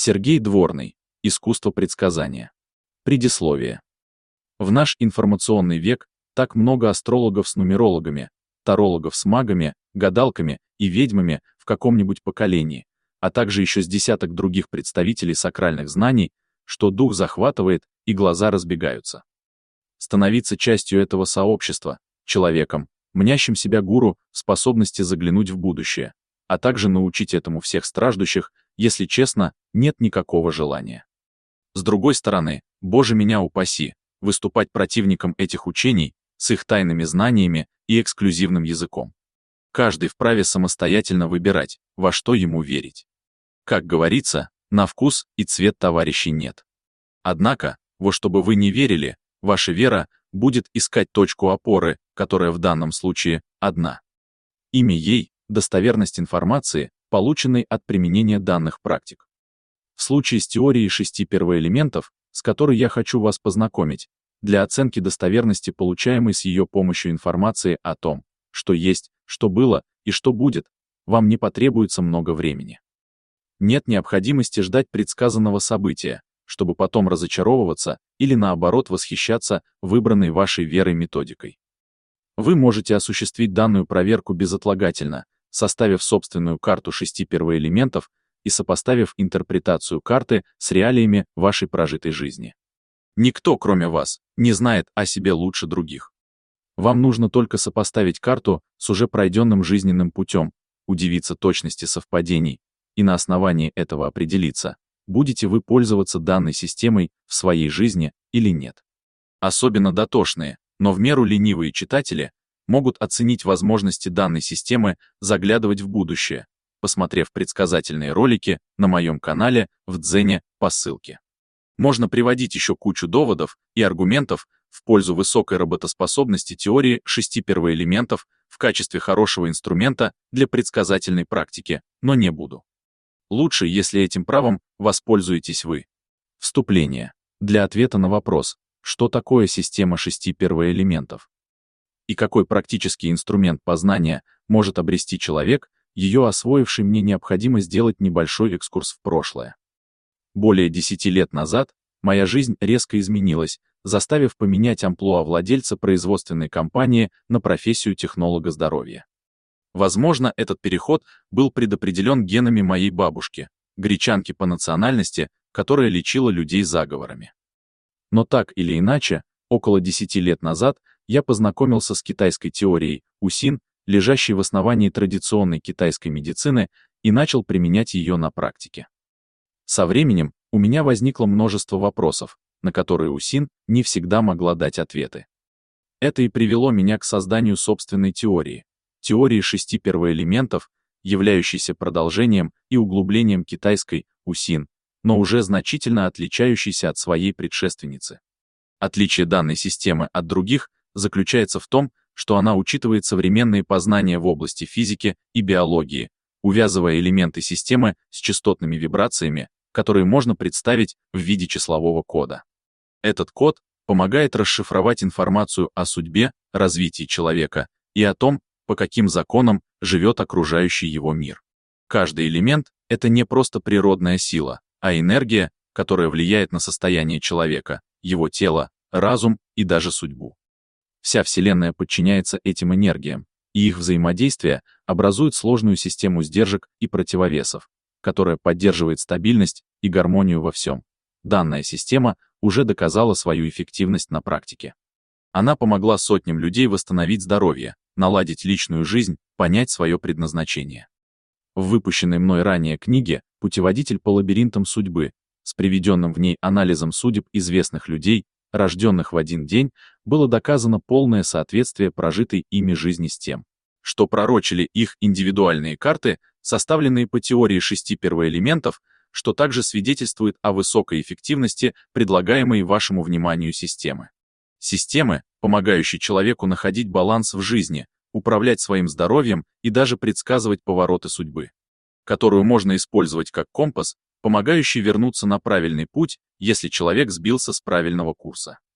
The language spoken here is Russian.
Сергей Дворный. Искусство предсказания. Предисловие. В наш информационный век так много астрологов с нумерологами, тарологов с магами, гадалками и ведьмами в каком-нибудь поколении, а также еще с десяток других представителей сакральных знаний, что дух захватывает и глаза разбегаются. Становиться частью этого сообщества, человеком, мнящим себя гуру в способности заглянуть в будущее, а также научить этому всех страждущих, если честно, нет никакого желания. С другой стороны, Боже меня упаси, выступать противником этих учений с их тайными знаниями и эксклюзивным языком. Каждый вправе самостоятельно выбирать, во что ему верить. Как говорится, на вкус и цвет товарищей нет. Однако, во что бы вы ни верили, ваша вера будет искать точку опоры, которая в данном случае одна. Имя ей – достоверность информации, полученной от применения данных практик. В случае с теорией 6 первоэлементов, с которой я хочу вас познакомить, для оценки достоверности получаемой с ее помощью информации о том, что есть, что было и что будет, вам не потребуется много времени. Нет необходимости ждать предсказанного события, чтобы потом разочаровываться или наоборот восхищаться выбранной вашей верой методикой. Вы можете осуществить данную проверку безотлагательно, составив собственную карту 6 первоэлементов и сопоставив интерпретацию карты с реалиями вашей прожитой жизни. Никто, кроме вас, не знает о себе лучше других. Вам нужно только сопоставить карту с уже пройденным жизненным путем, удивиться точности совпадений, и на основании этого определиться, будете вы пользоваться данной системой в своей жизни или нет. Особенно дотошные, но в меру ленивые читатели могут оценить возможности данной системы заглядывать в будущее, посмотрев предсказательные ролики на моем канале в Дзене по ссылке. Можно приводить еще кучу доводов и аргументов в пользу высокой работоспособности теории 6 первоэлементов в качестве хорошего инструмента для предсказательной практики, но не буду. Лучше, если этим правом воспользуетесь вы. Вступление. Для ответа на вопрос, что такое система 6 первоэлементов и какой практический инструмент познания может обрести человек, ее освоивший, мне необходимо сделать небольшой экскурс в прошлое. Более 10 лет назад моя жизнь резко изменилась, заставив поменять амплуа владельца производственной компании на профессию технолога здоровья. Возможно, этот переход был предопределен генами моей бабушки, гречанки по национальности, которая лечила людей заговорами. Но так или иначе, около 10 лет назад я познакомился с китайской теорией УСИН, лежащей в основании традиционной китайской медицины, и начал применять ее на практике. Со временем у меня возникло множество вопросов, на которые УСИН не всегда могла дать ответы. Это и привело меня к созданию собственной теории 6 первоэлементов, являющейся продолжением и углублением китайской УСИН, но уже значительно отличающейся от своей предшественницы. Отличие данной системы от других заключается в том, что она учитывает современные познания в области физики и биологии, увязывая элементы системы с частотными вибрациями, которые можно представить в виде числового кода. Этот код помогает расшифровать информацию о судьбе, развитии человека и о том, по каким законам живет окружающий его мир. Каждый элемент — это не просто природная сила, а энергия, которая влияет на состояние человека, его тело, разум и даже судьбу. Вся Вселенная подчиняется этим энергиям, и их взаимодействие образует сложную систему сдержек и противовесов, которая поддерживает стабильность и гармонию во всем. Данная система уже доказала свою эффективность на практике. Она помогла сотням людей восстановить здоровье, наладить личную жизнь, понять свое предназначение. В выпущенной мной ранее книге «Путеводитель по лабиринтам судьбы» с приведенным в ней анализом судеб известных людей, рожденных в один день, было доказано полное соответствие прожитой ими жизни с тем, что пророчили их индивидуальные карты, составленные по теории 6 первоэлементов, что также свидетельствует о высокой эффективности предлагаемой вашему вниманию системы. Системы, помогающей человеку находить баланс в жизни, управлять своим здоровьем и даже предсказывать повороты судьбы, которую можно использовать как компас, помогающий вернуться на правильный путь, если человек сбился с правильного курса.